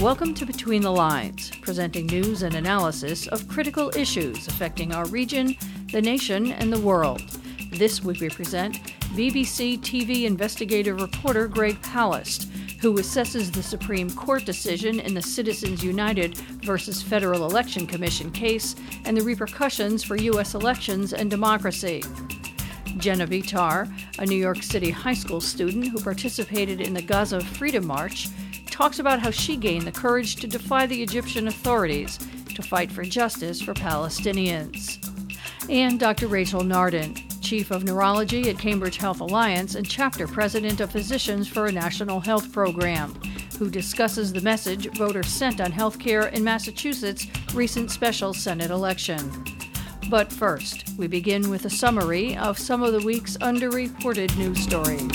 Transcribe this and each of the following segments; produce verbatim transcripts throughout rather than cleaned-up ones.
Welcome to Between the Lines, presenting news and analysis of critical issues affecting our region, the nation, and the world. This week we present B B C T V investigative reporter Greg Palast, who assesses the Supreme Court decision in the Citizens United versus Federal Election Commission case and the repercussions for U S elections and democracy. Jenna Vitar, a New York City high school student who participated in the Gaza Freedom March, talks about how she gained the courage to defy the Egyptian authorities to fight for justice for Palestinians. And Doctor Rachel Nardin, Chief of Neurology at Cambridge Health Alliance and Chapter President of Physicians for a National Health Program, who discusses the message voters sent on healthcare in Massachusetts' recent special Senate election. But first, we begin with a summary of some of the week's underreported news stories.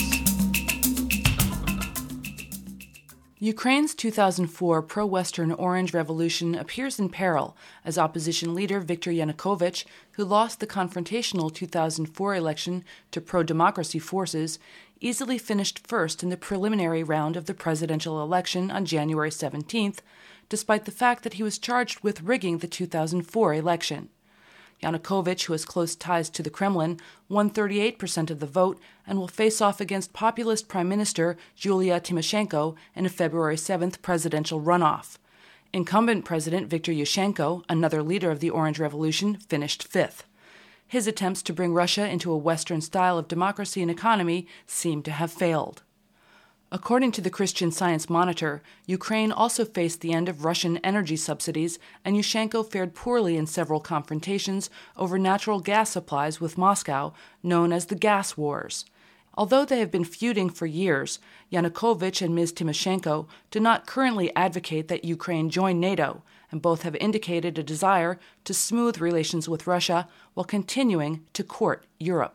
Ukraine's two thousand four pro-Western Orange Revolution appears in peril as opposition leader Viktor Yanukovych, who lost the confrontational two thousand four election to pro-democracy forces, easily finished first in the preliminary round of the presidential election on January seventeenth, despite the fact that he was charged with rigging the two thousand four election. Yanukovych, who has close ties to the Kremlin, won thirty-eight percent of the vote and will face off against populist Prime Minister Yulia Tymoshenko in a February seventh presidential runoff. Incumbent President Viktor Yushchenko, another leader of the Orange Revolution, finished fifth. His attempts to bring Russia into a Western style of democracy and economy seem to have failed. According to the Christian Science Monitor, Ukraine also faced the end of Russian energy subsidies, and Yushchenko fared poorly in several confrontations over natural gas supplies with Moscow, known as the Gas Wars. Although they have been feuding for years, Yanukovych and Miz Tymoshenko do not currently advocate that Ukraine join NATO, and both have indicated a desire to smooth relations with Russia while continuing to court Europe.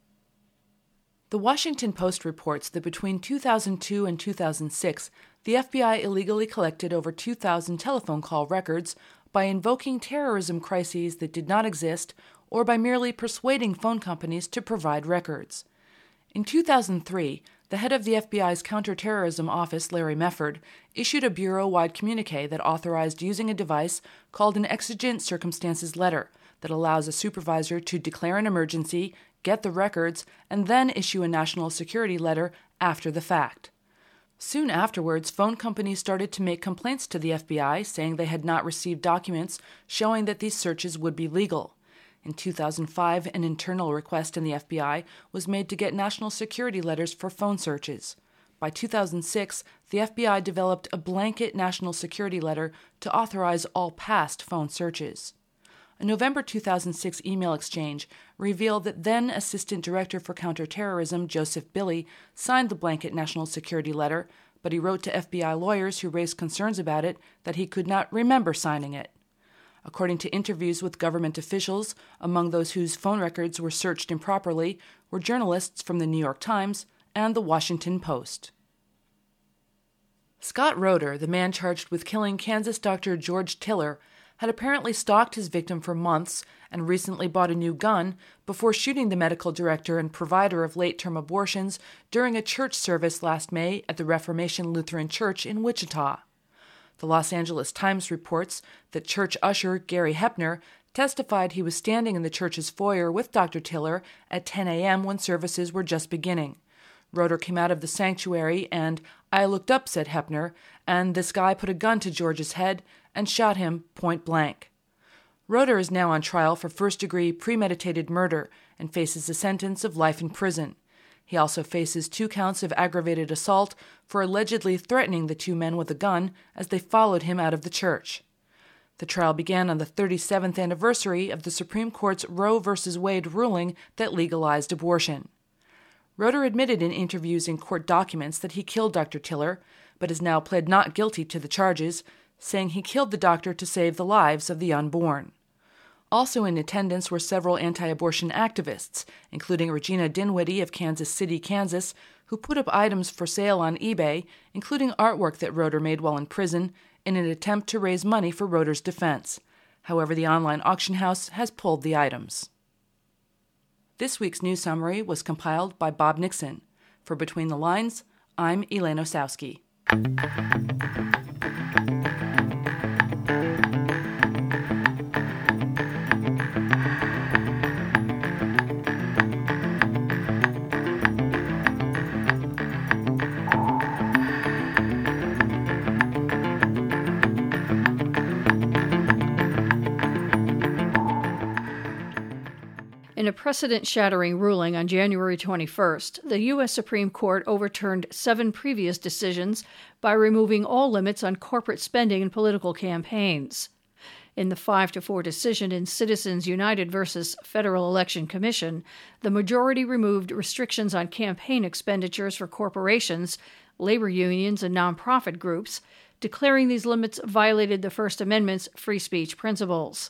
The Washington Post reports that between two thousand two and two thousand six, the F B I illegally collected over two thousand telephone call records by invoking terrorism crises that did not exist or by merely persuading phone companies to provide records. In two thousand three, the head of the F B I's Counterterrorism Office, Larry Mefford, issued a bureau-wide communique that authorized using a device called an exigent circumstances letter that allows a supervisor to declare an emergency, get the records, and then issue a national security letter after the fact. Soon afterwards, phone companies started to make complaints to the F B I, saying they had not received documents showing that these searches would be legal. In two thousand five, an internal request in the F B I was made to get national security letters for phone searches. By two thousand six, the F B I developed a blanket national security letter to authorize all past phone searches. A November two thousand six email exchange revealed that then Assistant Director for Counterterrorism Joseph Billy signed the blanket national security letter, but he wrote to F B I lawyers who raised concerns about it that he could not remember signing it. According to interviews with government officials, among those whose phone records were searched improperly were journalists from the New York Times and the Washington Post. Scott Roeder, the man charged with killing Kansas doctor George Tiller, had apparently stalked his victim for months and recently bought a new gun before shooting the medical director and provider of late-term abortions during a church service last May at the Reformation Lutheran Church in Wichita. The Los Angeles Times reports that church usher Gary Hepner testified he was standing in the church's foyer with Doctor Tiller at ten a.m. when services were just beginning. Roeder came out of the sanctuary and, "I looked up," said Hepner, "and this guy put a gun to George's head and shot him point blank." Roeder is now on trial for first-degree premeditated murder and faces a sentence of life in prison. He also faces two counts of aggravated assault for allegedly threatening the two men with a gun as they followed him out of the church. The trial began on the thirty-seventh anniversary of the Supreme Court's Roe v. Wade ruling that legalized abortion. Roeder admitted in interviews and court documents that he killed Doctor Tiller, but has now pled not guilty to the charges, saying he killed the doctor to save the lives of the unborn. Also in attendance were several anti-abortion activists, including Regina Dinwiddie of Kansas City, Kansas, who put up items for sale on eBay, including artwork that Roeder made while in prison, in an attempt to raise money for Roeder's defense. However, the online auction house has pulled the items. This week's news summary was compiled by Bob Nixon. For Between the Lines, I'm Elaine Osowski. In a precedent-shattering ruling on January twenty-first, the U S Supreme Court overturned seven previous decisions by removing all limits on corporate spending in political campaigns. In the five to four decision in Citizens United versus Federal Election Commission, the majority removed restrictions on campaign expenditures for corporations, labor unions, and nonprofit groups, declaring these limits violated the First Amendment's free speech principles.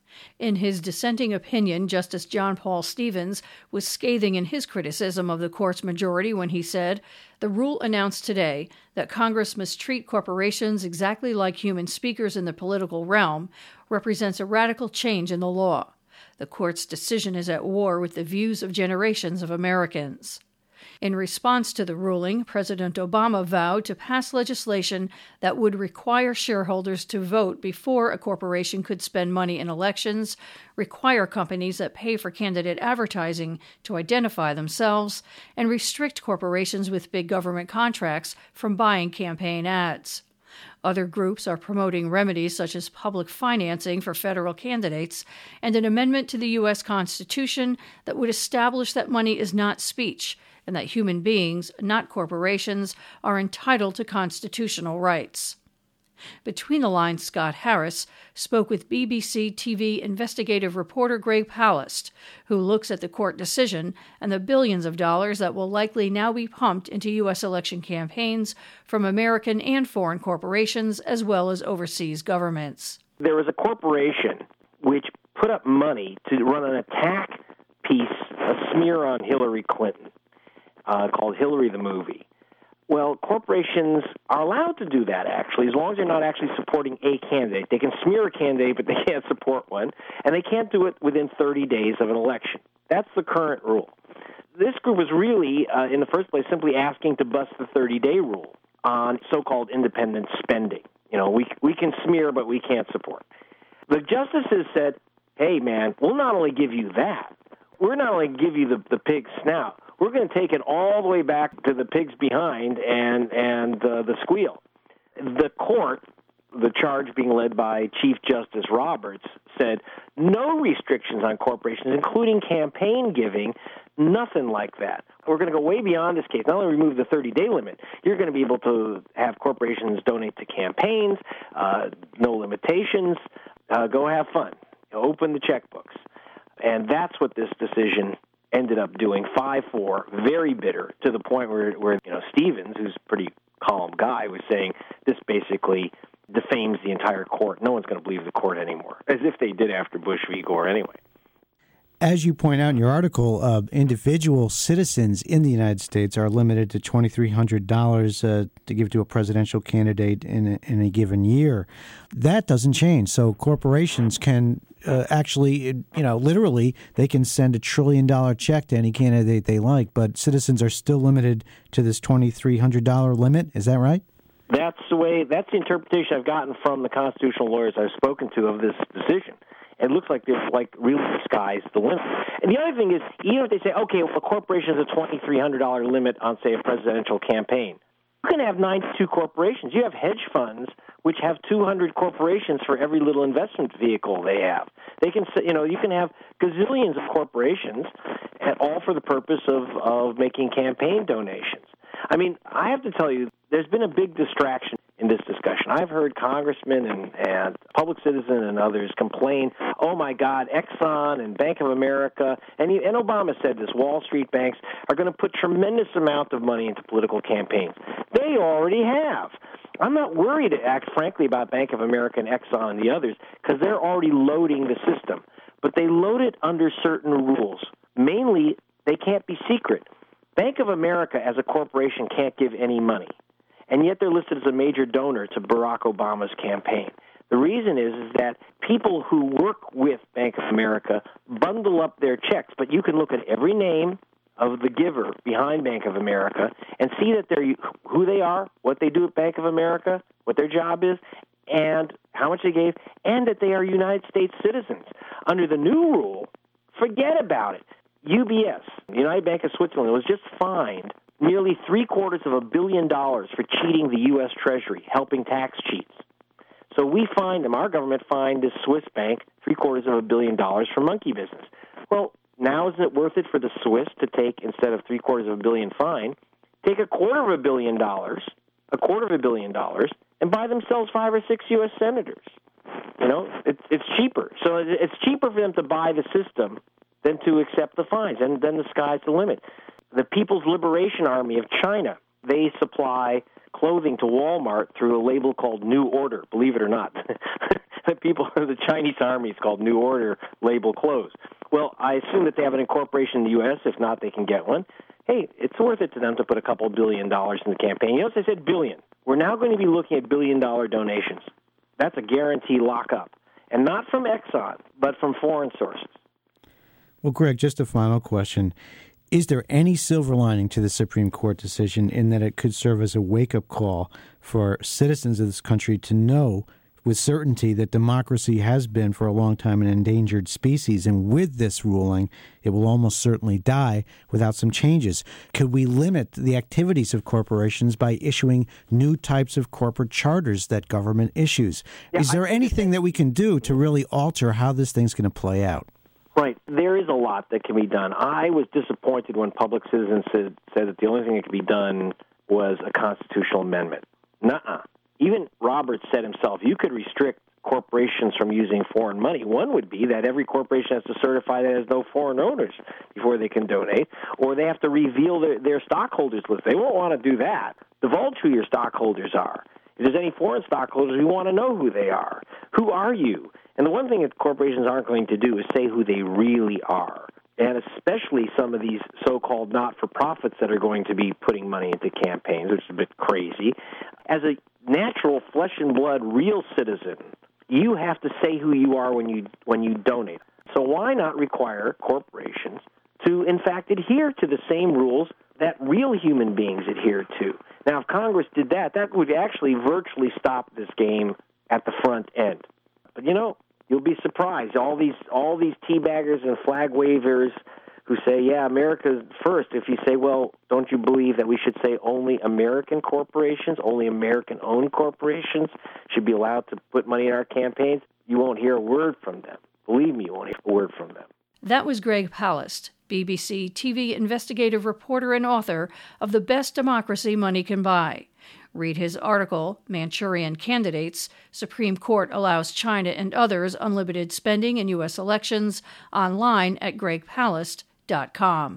In his dissenting opinion, Justice John Paul Stevens was scathing in his criticism of the court's majority when he said, "The rule announced today that Congress must treat corporations exactly like human speakers in the political realm represents a radical change in the law. The court's decision is at war with the views of generations of Americans." In response to the ruling, President Obama vowed to pass legislation that would require shareholders to vote before a corporation could spend money in elections, require companies that pay for candidate advertising to identify themselves, and restrict corporations with big government contracts from buying campaign ads. Other groups are promoting remedies such as public financing for federal candidates and an amendment to the U S Constitution that would establish that money is not speech and that human beings, not corporations, are entitled to constitutional rights. Between the lines, Scott Harris spoke with B B C T V investigative reporter Greg Palast, who looks at the court decision and the billions of dollars that will likely now be pumped into U S election campaigns from American and foreign corporations as well as overseas governments. There was a corporation which put up money to run an attack piece, a smear on Hillary Clinton, uh, called Hillary the Movie. Well, corporations are allowed to do that, actually, as long as they're not actually supporting a candidate. They can smear a candidate, but they can't support one, and they can't do it within thirty days of an election. That's the current rule. This group was really, uh, in the first place, simply asking to bust the thirty-day rule on so-called independent spending. You know, we we can smear, but we can't support. The justices said, hey, man, we'll not only give you that, we're not only give you the, the pig's snout, we're going to take it all the way back to the pig's behind and, and uh, the squeal. The court, the charge being led by Chief Justice Roberts, said no restrictions on corporations, including campaign giving, nothing like that. We're going to go way beyond this case. Not only remove the thirty-day limit, you're going to be able to have corporations donate to campaigns, uh, no limitations, uh, go have fun, open the checkbooks. And that's what this decision ended up doing, five four, very bitter, to the point where, where you know, Stevens, who's a pretty calm guy, was saying this basically defames the entire court. No one's going to believe the court anymore, as if they did after Bush v. Gore anyway. As you point out in your article, uh, individual citizens in the United States are limited to two thousand three hundred dollars uh, to give to a presidential candidate in a, in a given year. That doesn't change. So corporations can uh, actually, you know, literally, they can send a trillion dollar check to any candidate they like, but citizens are still limited to this two thousand three hundred dollars limit. Is that right? That's the way. That's the interpretation I've gotten from the constitutional lawyers I've spoken to of this decision. It looks like they're like really the sky's the limit. And the other thing is, even if they say, okay, well, a corporation has a two thousand three hundred dollars limit on, say, a presidential campaign, you can have ninety-two corporations. You have hedge funds which have two hundred corporations for every little investment vehicle they have. They can, you know, you can have gazillions of corporations, and all for the purpose of, of making campaign donations. I mean, I have to tell you, there's been a big distraction in this discussion. I've heard congressmen and, and public citizen and others complain, oh, my God, Exxon and Bank of America, and, he, and Obama said this, Wall Street banks are going to put tremendous amount of money into political campaigns. They already have. I'm not worried, act frankly, about Bank of America and Exxon and the others because they're already loading the system. But they load it under certain rules. Mainly, they can't be secret. Bank of America as a corporation can't give any money, and yet they're listed as a major donor to Barack Obama's campaign. The reason is, is that people who work with Bank of America bundle up their checks, but you can look at every name of the giver behind Bank of America and see that they're who they are, what they do at Bank of America, what their job is, and how much they gave, and that they are United States citizens. Under the new rule, forget about it. U B S, the United Bank of Switzerland, was just fined nearly three-quarters of a billion dollars for cheating the U S Treasury, helping tax cheats. So we fined them, our government fined this Swiss bank three-quarters of a billion dollars for monkey business. Well, Now isn't it worth it for the Swiss to take, instead of three quarters of a billion fine, take a quarter of a billion dollars, a quarter of a billion dollars, and buy themselves five or six U S senators? You know, it's it's cheaper. So it's cheaper for them to buy the system than to accept the fines, and then the sky's the limit. The People's Liberation Army of China, they supply clothing to Walmart through a label called New Order, believe it or not. The people, the Chinese army is called New Order label clothes. Well, I assume that they have an incorporation in the U S. If not, they can get one. Hey, it's worth it to them to put a couple billion dollars in the campaign. You notice I said billion. We're now going to be looking at billion-dollar donations. That's a guarantee lockup. And not from Exxon, but from foreign sources. Well, Greg, just a final question. Is there any silver lining to the Supreme Court decision in that it could serve as a wake-up call for citizens of this country to know with certainty that democracy has been for a long time an endangered species, and with this ruling, it will almost certainly die without some changes? Could we limit the activities of corporations by issuing new types of corporate charters that government issues? Yeah, Is there I, anything that we can do to really alter how this thing's going to play out? Right. There is a lot that can be done. I was disappointed when Public Citizen said, said that the only thing that could be done was a constitutional amendment. Nuh-uh. Even Roberts said himself, you could restrict corporations from using foreign money. One would be that every corporation has to certify that it has no foreign owners before they can donate, or they have to reveal their, their stockholders list. They won't want to do that. Divulge who your stockholders are. If there's any foreign stockholders, we want to know who they are. Who are you? And the one thing that corporations aren't going to do is say who they really are. And especially some of these so-called not-for-profits that are going to be putting money into campaigns, which is a bit crazy. As a natural flesh and blood real citizen, you have to say who you are when you when you donate. So why not require corporations to, in fact, adhere to the same rules that real human beings adhere to? Now, if Congress did that, that would actually virtually stop this game at the front end. But, you know, you'll be surprised. All these all these teabaggers and flag wavers who say, yeah, America's first. If you say, well, don't you believe that we should say only American corporations, only American-owned corporations should be allowed to put money in our campaigns? You won't hear a word from them. Believe me, you won't hear a word from them. That was Greg Palast, B B C T V investigative reporter and author of The Best Democracy Money Can Buy. Read his article, Manchurian Candidates, Supreme Court Allows China and Others Unlimited Spending in U S Elections, online at greg palast dot com.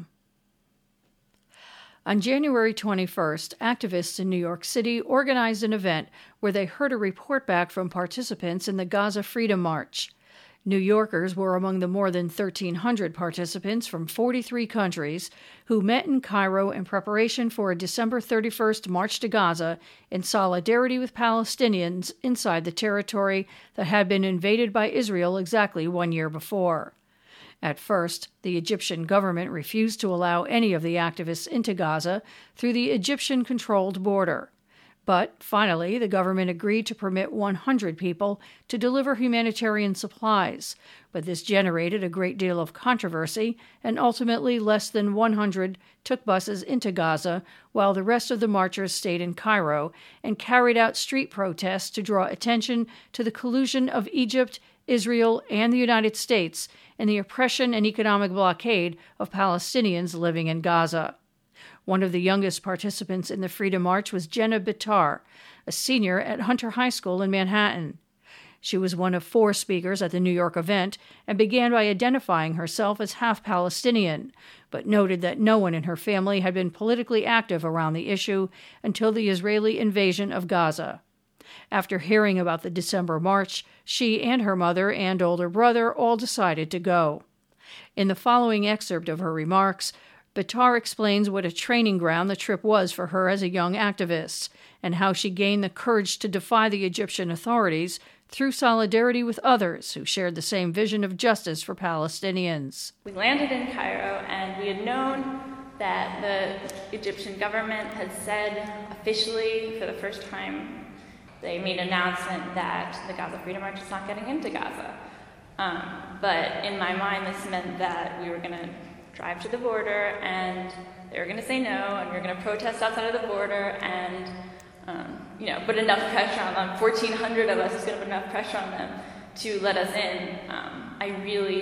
On January twenty-first, activists in New York City organized an event where they heard a report back from participants in the Gaza Freedom March. New Yorkers were among the more than thirteen hundred participants from forty-three countries who met in Cairo in preparation for a December thirty-first march to Gaza in solidarity with Palestinians inside the territory that had been invaded by Israel exactly one year before. At first, the Egyptian government refused to allow any of the activists into Gaza through the Egyptian-controlled border. But finally, the government agreed to permit one hundred people to deliver humanitarian supplies, but this generated a great deal of controversy, and ultimately less than one hundred took buses into Gaza, while the rest of the marchers stayed in Cairo and carried out street protests to draw attention to the collusion of Egypt, Israel, and the United States in the oppression and economic blockade of Palestinians living in Gaza. One of the youngest participants in the Freedom March was Jenna Bitar, a senior at Hunter High School in Manhattan. She was one of four speakers at the New York event and began by identifying herself as half Palestinian, but noted that no one in her family had been politically active around the issue until the Israeli invasion of Gaza. After hearing about the December march, she and her mother and older brother all decided to go. In the following excerpt of her remarks, Bitar explains what a training ground the trip was for her as a young activist, and how she gained the courage to defy the Egyptian authorities through solidarity with others who shared the same vision of justice for Palestinians. We landed in Cairo, and we had known that the Egyptian government had said officially for the first time, they made an announcement that the Gaza Freedom March is not getting into Gaza. Um, but in my mind, this meant that we were going to drive to the border, and they were going to say no, and we were going to protest outside of the border, and um, you know, put enough pressure on them. fourteen hundred of us is going to put enough pressure on them to let us in. Um, I really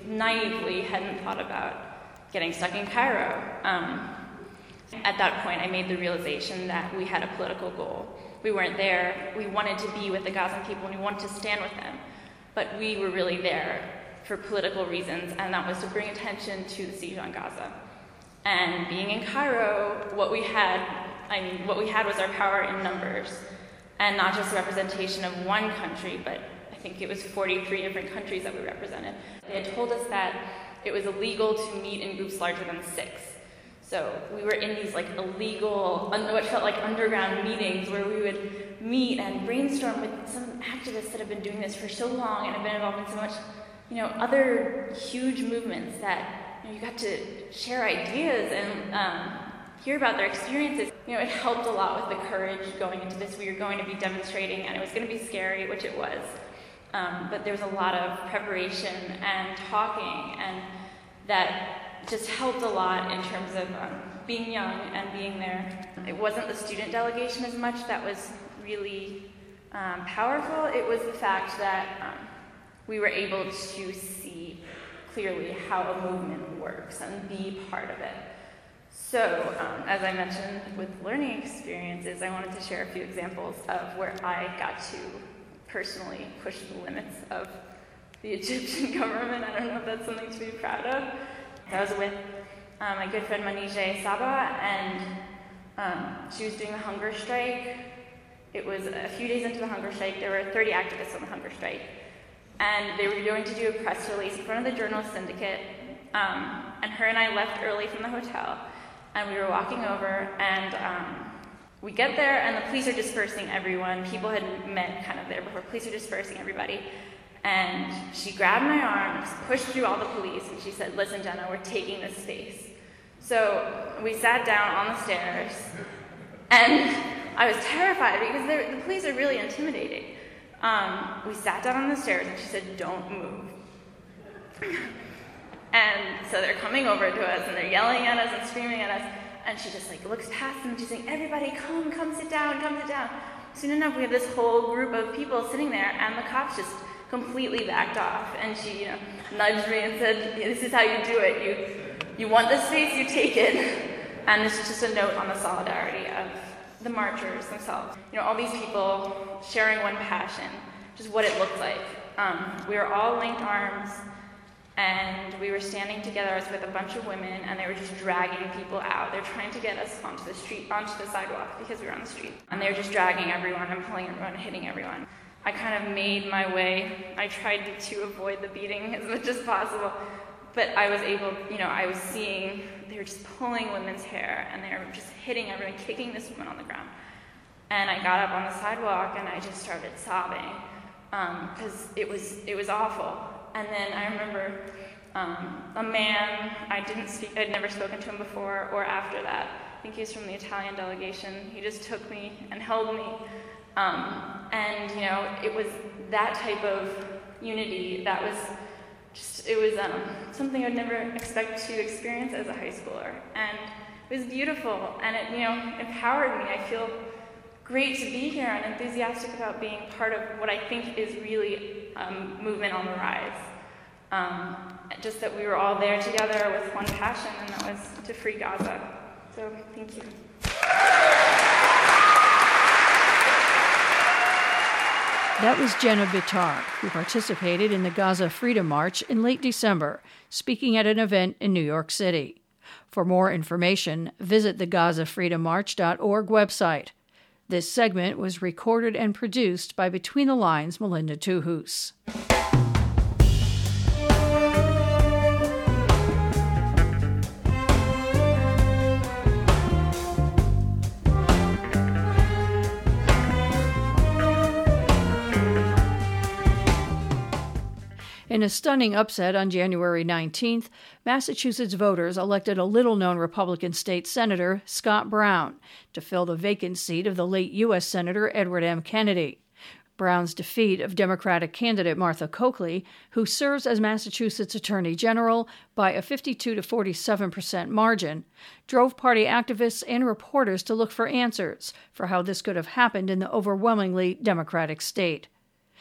naively hadn't thought about getting stuck in Cairo. Um, at that point, I made the realization that we had a political goal. We weren't there. We wanted to be with the Gazan people, and we wanted to stand with them. But we were really there for political reasons, and that was to bring attention to the siege on Gaza. And being in Cairo, what we had, I mean, what we had was our power in numbers, and not just a representation of one country, but I think it was forty-three different countries that we represented. They had told us that it was illegal to meet in groups larger than six. So we were in these like illegal, what felt like underground meetings where we would meet and brainstorm with some activists that have been doing this for so long and have been involved in so much, you know, other huge movements that, you know, you got to share ideas and um, hear about their experiences. You know, it helped a lot with the courage going into this. We were going to be demonstrating, and it was going to be scary, which it was. Um, but there was a lot of preparation and talking, and that just helped a lot in terms of um, being young and being there. It wasn't the student delegation as much that was really um, powerful. It was the fact that um, we were able to see clearly how a movement works and be part of it. So, um, as I mentioned with learning experiences, I wanted to share a few examples of where I got to personally push the limits of the Egyptian government. I don't know if that's something to be proud of. I was with um, my good friend Manije Saba, and um, she was doing the hunger strike. It was a few days into the hunger strike. There were thirty activists on the hunger strike, and they were going to do a press release in front of the Journalist Syndicate, um, and her and I left early from the hotel, and we were walking over, and um, we get there, and the police are dispersing everyone. People had met kind of there before. Police are dispersing everybody. And she grabbed my arm, pushed through all the police, and she said, "Listen, Jenna, we're taking this space." So we sat down on the stairs, and I was terrified because the police are really intimidating. Um, we sat down on the stairs, and she said, "Don't move." And so they're coming over to us, and they're yelling at us and screaming at us, and she just like looks past them, and she's saying, "Everybody, come, come sit down, come sit down." Soon enough, we have this whole group of people sitting there, and the cops just completely backed off, and she, you know, nudged me and said, "This is how you do it. You, you want the space, you take it." And this is just a note on the solidarity of the marchers themselves. You know, all these people sharing one passion, just what it looked like. Um, we were all linked arms, and we were standing together. I was with a bunch of women, and they were just dragging people out. They're trying to get us onto the street, onto the sidewalk, because we were on the street. And they were just dragging everyone and pulling everyone and hitting everyone. I kind of made my way. I tried to avoid the beating as much as possible, but I was able, you know, I was seeing, they were just pulling women's hair, and they were just hitting everyone, kicking this woman on the ground. And I got up on the sidewalk, and I just started sobbing, because um, it was it was awful. And then I remember um, a man, I didn't speak, I'd never spoken to him before or after that. I think he was from the Italian delegation. He just took me and held me. Um, and, you know, it was that type of unity that was just, it was um, something I'd never expect to experience as a high schooler. And it was beautiful, and it, you know, empowered me. I feel great to be here and enthusiastic about being part of what I think is really a um, movement on the rise. Um, just that we were all there together with one passion, and that was to free Gaza. So, thank you. That was Jenna Bitar, who participated in the Gaza Freedom March in late December, speaking at an event in New York City. For more information, visit the Gaza Freedom March dot org website. This segment was recorded and produced by Between the Lines' Melinda Tuhus. In a stunning upset on January nineteenth, Massachusetts voters elected a little-known Republican state senator, Scott Brown, to fill the vacant seat of the late U S Senator Edward M. Kennedy. Brown's defeat of Democratic candidate Martha Coakley, who serves as Massachusetts Attorney General, by a fifty-two to forty-seven percent margin, drove party activists and reporters to look for answers for how this could have happened in the overwhelmingly Democratic state.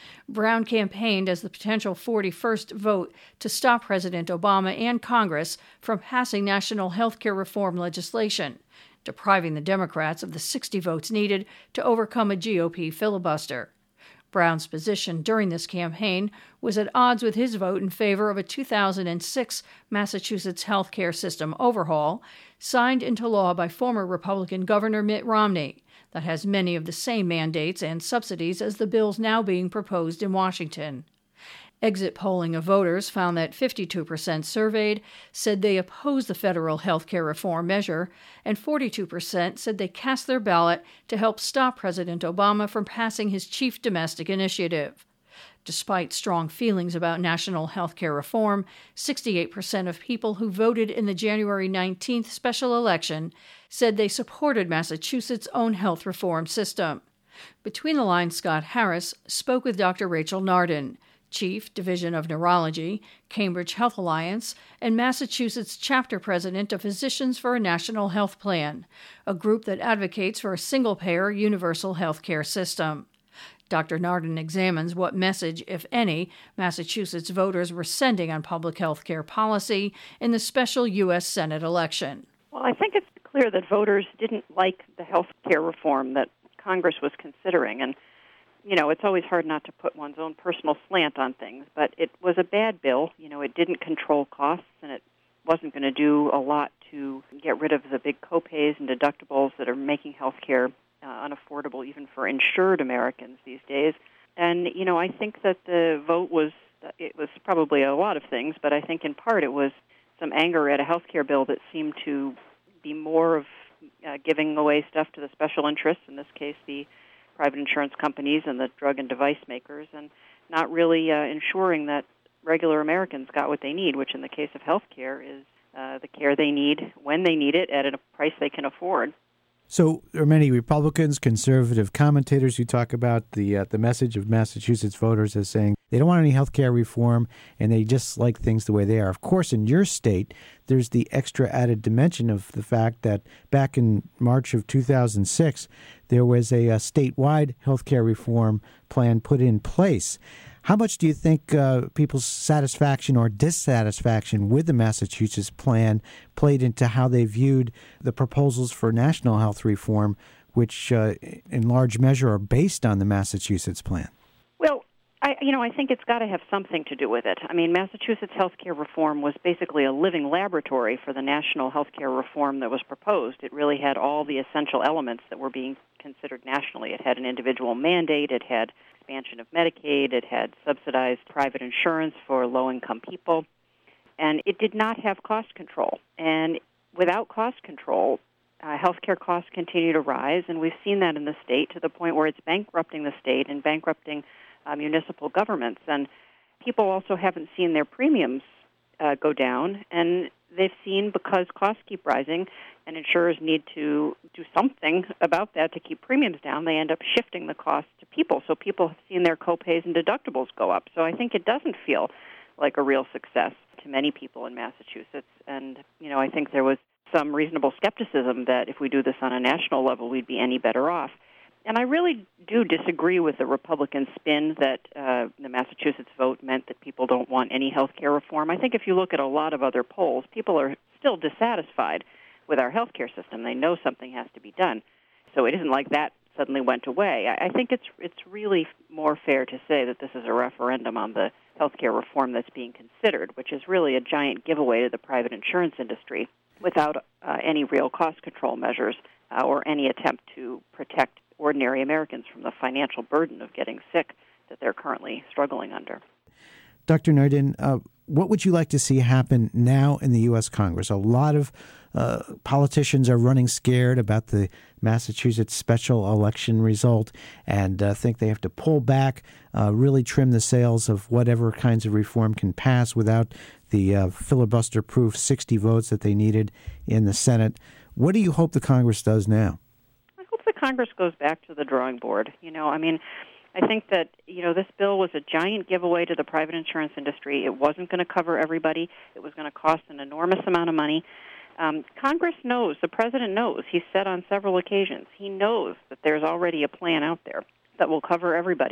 Brown campaigned as the potential forty-first vote to stop President Obama and Congress from passing national health care reform legislation, depriving the Democrats of the sixty votes needed to overcome a G O P filibuster. Brown's position during this campaign was at odds with his vote in favor of a two thousand six Massachusetts health care system overhaul, signed into law by former Republican Governor Mitt Romney, that has many of the same mandates and subsidies as the bills now being proposed in Washington. Exit polling of voters found that fifty-two percent surveyed said they oppose the federal health care reform measure, and forty-two percent said they cast their ballot to help stop President Obama from passing his chief domestic initiative. Despite strong feelings about national health care reform, sixty-eight percent of people who voted in the January nineteenth special election said they supported Massachusetts' own health reform system. Between the lines, Scott Harris spoke with Doctor Rachel Nardin, Chief, Division of Neurology, Cambridge Health Alliance, and Massachusetts chapter president of Physicians for a National Health Plan, a group that advocates for a single-payer universal health care system. Doctor Nardin examines what message, if any, Massachusetts voters were sending on public health care policy in the special U S Senate election. Well, I think it's clear that voters didn't like the health care reform that Congress was considering, and you know, it's always hard not to put one's own personal slant on things, but it was a bad bill. You know, it didn't control costs, and it wasn't going to do a lot to get rid of the big copays and deductibles that are making health care uh, unaffordable even for insured Americans these days. And, you know, I think that the vote was, it was probably a lot of things, but I think in part it was some anger at a health care bill that seemed to be more of uh, giving away stuff to the special interests, in this case the private insurance companies and the drug and device makers, and not really uh, ensuring that regular Americans got what they need, which in the case of health care is uh, the care they need when they need it at a price they can afford. So there are many Republicans, conservative commentators who talk about the uh, the message of Massachusetts voters as saying they don't want any health care reform and they just like things the way they are. Of course, in your state, there's the extra added dimension of the fact that back in March of two thousand six, there was a, a statewide health care reform plan put in place. How much do you think uh, people's satisfaction or dissatisfaction with the Massachusetts plan played into how they viewed the proposals for national health reform, which uh, in large measure are based on the Massachusetts plan? Well, I, you know, I think it's got to have something to do with it. I mean, Massachusetts health care reform was basically a living laboratory for the national health care reform that was proposed. It really had all the essential elements that were being considered nationally. It had an individual mandate. It had expansion of Medicaid. It had subsidized private insurance for low-income people. And it did not have cost control. And without cost control, uh, healthcare costs continue to rise, and we've seen that in the state to the point where it's bankrupting the state and bankrupting uh, municipal governments. And people also haven't seen their premiums uh, go down, and they've seen, because costs keep rising and insurers need to do something about that to keep premiums down, they end up shifting the cost to people. So people have seen their copays and deductibles go up. So I think it doesn't feel like a real success to many people in Massachusetts. And, you know, I think there was some reasonable skepticism that if we do this on a national level, we'd be any better off. And I really do disagree with the Republican spin that uh, the Massachusetts vote meant that people don't want any health care reform. I think if you look at a lot of other polls, people are still dissatisfied with our health care system. They know something has to be done. So it isn't like that suddenly went away. I, I think it's it's really more fair to say that this is a referendum on the health care reform that's being considered, which is really a giant giveaway to the private insurance industry without uh, any real cost control measures uh, or any attempt to protect ordinary Americans from the financial burden of getting sick that they're currently struggling under. Doctor Nardin, uh, what would you like to see happen now in the U S. Congress? A lot of uh, politicians are running scared about the Massachusetts special election result and uh, think they have to pull back, uh, really trim the sails of whatever kinds of reform can pass without the uh, filibuster-proof sixty votes that they needed in the Senate. What do you hope the Congress does now? I hope the Congress goes back to the drawing board. You know, I mean, I think that, you know, this bill was a giant giveaway to the private insurance industry. It wasn't going to cover everybody. It was going to cost an enormous amount of money. Um, Congress knows, the president knows, he's said on several occasions, he knows that there's already a plan out there that will cover everybody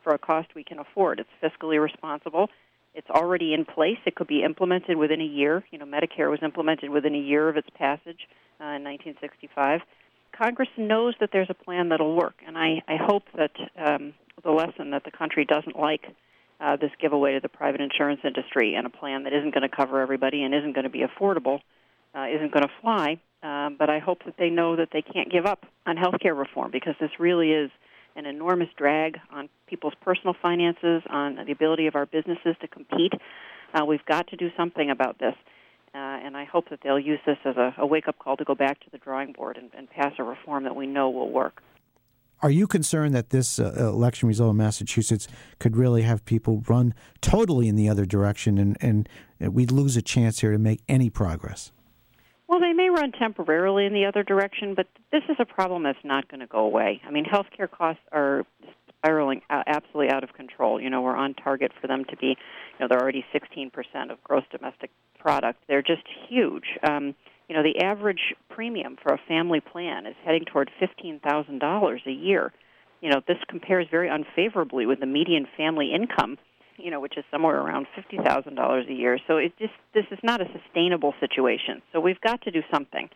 for a cost we can afford. It's fiscally responsible. It's already in place. It could be implemented within a year. You know, Medicare was implemented within a year of its passage uh, in nineteen sixty-five. Congress knows that there's a plan that'll work, and I, I hope that um, the lesson that the country doesn't like uh, this giveaway to the private insurance industry and a plan that isn't going to cover everybody and isn't going to be affordable uh, isn't going to fly. Um, but I hope that they know that they can't give up on health care reform, because this really is an enormous drag on people's personal finances, on the ability of our businesses to compete. Uh, we've got to do something about this, uh, and I hope that they'll use this as a, a wake-up call to go back to the drawing board and, and pass a reform that we know will work. Are you concerned that this uh, election result in Massachusetts could really have people run totally in the other direction, and, and we'd lose a chance here to make any progress? Well, they may run temporarily in the other direction, but this is a problem that's not going to go away. I mean, healthcare costs are spiraling absolutely out of control. You know, we're on target for them to be, you know, they're already sixteen percent of gross domestic product. They're just huge. Um, you know, the average premium for a family plan is heading toward fifteen thousand dollars a year. You know, this compares very unfavorably with the median family income, you know, which is somewhere around fifty thousand dollars a year. So it just, this is not a sustainable situation. So we've got to do something,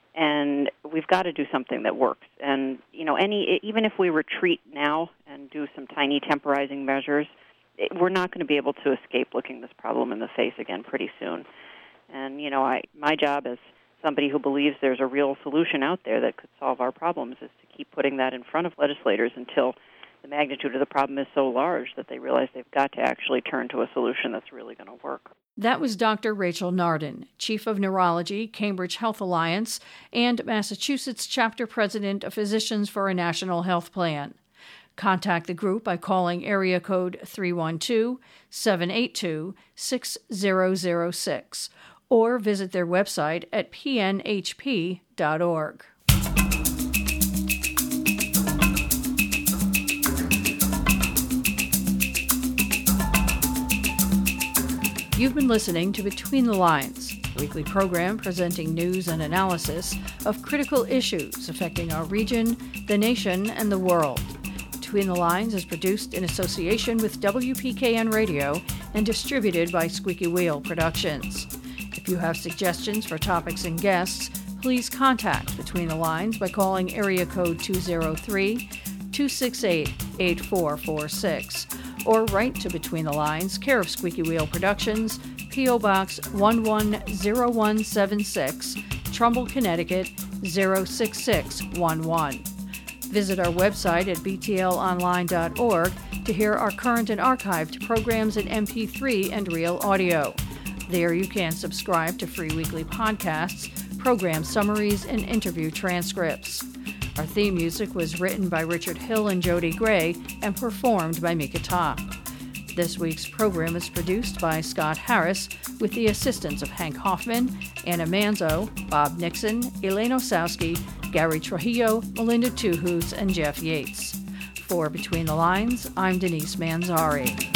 and we've got to do something that works. And, you know, any even if we retreat now and do some tiny temporizing measures, it, we're not going to be able to escape looking this problem in the face again pretty soon. And, you know, I my job as somebody who believes there's a real solution out there that could solve our problems is to keep putting that in front of legislators until the magnitude of the problem is so large that they realize they've got to actually turn to a solution that's really going to work. That was Doctor Rachel Nardin, Chief of Neurology, Cambridge Health Alliance, and Massachusetts Chapter President of Physicians for a National Health Plan. Contact the group by calling area code three one two, seven eight two, six zero zero six or visit their website at p n h p dot org. You've been listening to Between the Lines, a weekly program presenting news and analysis of critical issues affecting our region, the nation, and the world. Between the Lines is produced in association with W P K N Radio and distributed by Squeaky Wheel Productions. If you have suggestions for topics and guests, please contact Between the Lines by calling area code two oh three, two six eight, eight four four six or write to Between the Lines, care of Squeaky Wheel Productions, P O. Box one one zero one seven six, Trumbull, Connecticut zero six six one one. Visit our website at b t l online dot org to hear our current and archived programs in M P three and real audio. There you can subscribe to free weekly podcasts, program summaries, and interview transcripts. Our theme music was written by Richard Hill and Jody Gray and performed by Mika Top. This week's program is produced by Scott Harris with the assistance of Hank Hoffman, Anna Manzo, Bob Nixon, Elaine Osowski, Gary Trujillo, Melinda Tuhus, and Jeff Yates. For Between the Lines, I'm Denise Manzari.